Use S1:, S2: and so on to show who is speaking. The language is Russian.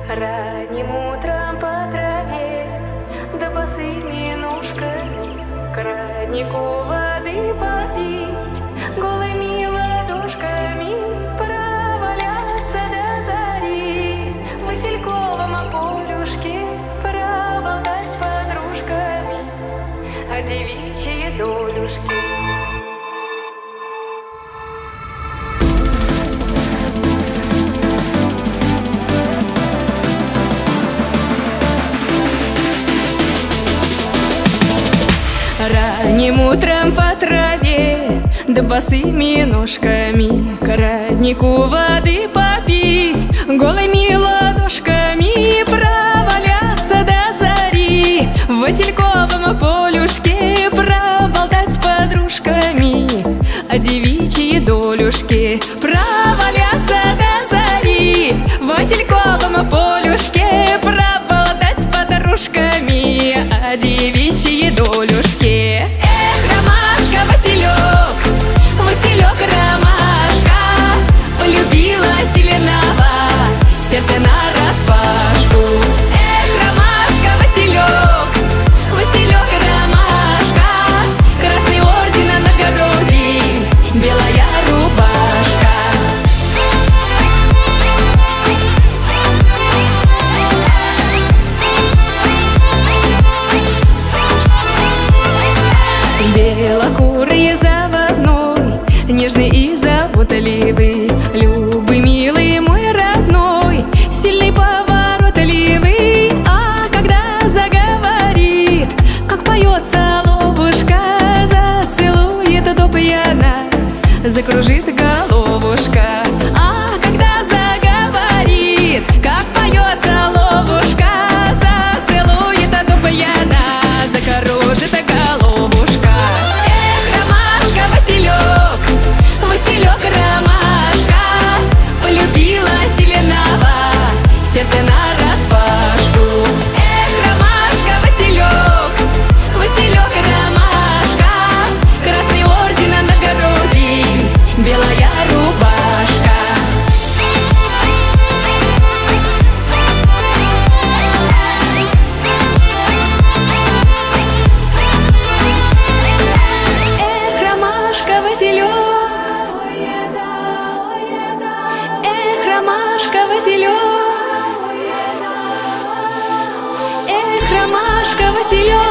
S1: Ранним утром по траве, да босыми ножками к роднику воды попить, голыми ладошками проваляться до зари, в васильковом полюшке проболтать с подружками о девичьей долюшке.
S2: Ранним утром по траве, да босыми ножками к роднику воды попить, голыми ладошками проваляться до зари, в васильковом полюшке проболтать с подружками о девичьей долюшке. Проваляться до зари, в васильковом полюшке проболтать с подружками о девичьей долюшке. Эх, ромашка, Василек, Василек, ромашка, полюбила сильного сердце нараспашку. Эх, ромашка, Василек, Василек, ромашка, красный орден на груди, белая рубашка. Белокурый заводной, нежный и заботливый, любый, милый мой родной, сильный, поворотливый. А когда заговорит, как поет соловушка, зацелует до пьяна, закружит головушка. А когда заговорит, как поет соловушка, зацелует до пьяна, закружит головушка. Василек, ромашка, полюбила сильного сердце нараспашку. Эх, ромашка, Василек, Василек, ромашка, красный орден на груди, белая рубашка. Эх, ромашка, Василек, Василек, эх, ромашка, Василек.